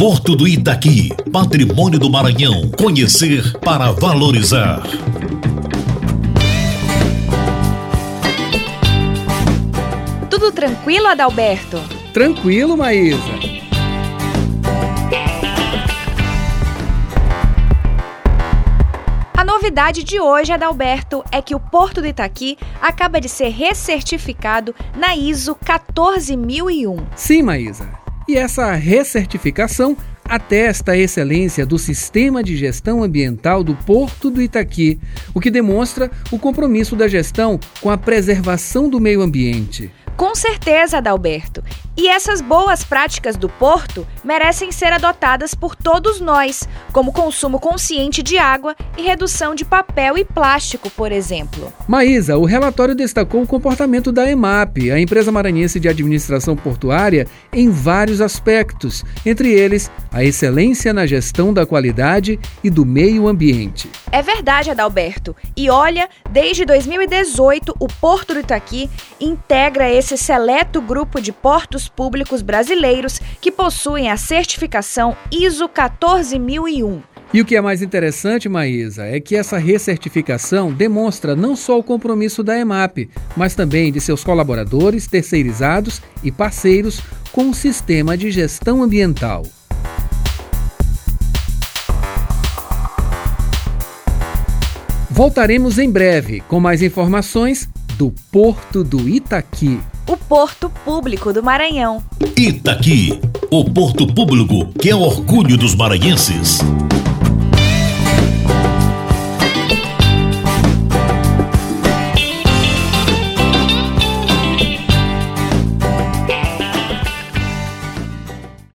Porto do Itaqui, patrimônio do Maranhão. Conhecer para valorizar. Tudo tranquilo, Adalberto? Tranquilo, Maísa. A novidade de hoje, Adalberto, é que o Porto do Itaqui acaba de ser recertificado na ISO 14001. Sim, Maísa. E essa recertificação atesta a excelência do sistema de gestão ambiental do Porto do Itaqui, o que demonstra o compromisso da gestão com a preservação do meio ambiente. Com certeza, Adalberto. E essas boas práticas do Porto merecem ser adotadas por todos nós, como consumo consciente de água e redução de papel e plástico, por exemplo. Maísa, o relatório destacou o comportamento da EMAP, a empresa maranhense de administração portuária, em vários aspectos, entre eles a excelência na gestão da qualidade e do meio ambiente. É verdade, Adalberto. E olha, desde 2018, o Porto do Itaqui integra esse seleto grupo de portos públicos brasileiros que possuem a certificação ISO 14001. E o que é mais interessante, Maísa, é que essa recertificação demonstra não só o compromisso da EMAP, mas também de seus colaboradores, terceirizados e parceiros com o sistema de gestão ambiental. Voltaremos em breve com mais informações do Porto do Itaqui. O Porto Público do Maranhão. Itaqui, o porto público que é orgulho dos maranhenses.